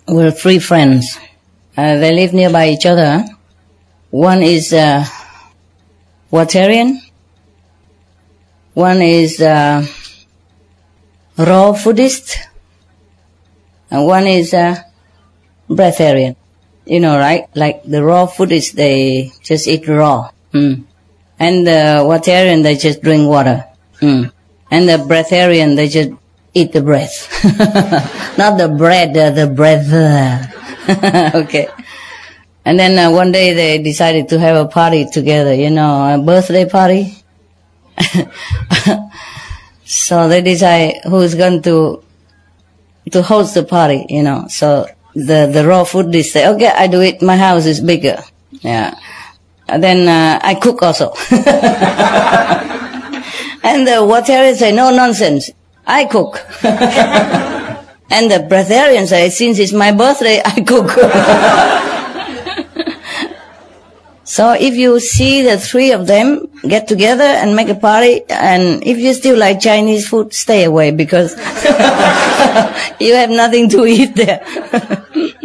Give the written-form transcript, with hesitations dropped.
were three friends. They live nearby each other. One is Waterian. One is raw foodist. And one is breatharian. You know, right? Like the raw foodists, they just eat raw. And the Waterian, they just drink water. And the breatharian, they just eat the breath. Not the bread, the breath. Okay. And then one day they decided to have a party together, you know, a birthday party. So they decide who's going to host the party, you know. So the raw food, they say, okay, I do it. My house is bigger. Yeah. And then I cook also. And the Waterian say, no nonsense. I cook. And the breatharian say, since it's my birthday, I cook. So if you see the three of them get together and make a party, and if you still like Chinese food, stay away because you have nothing to eat there.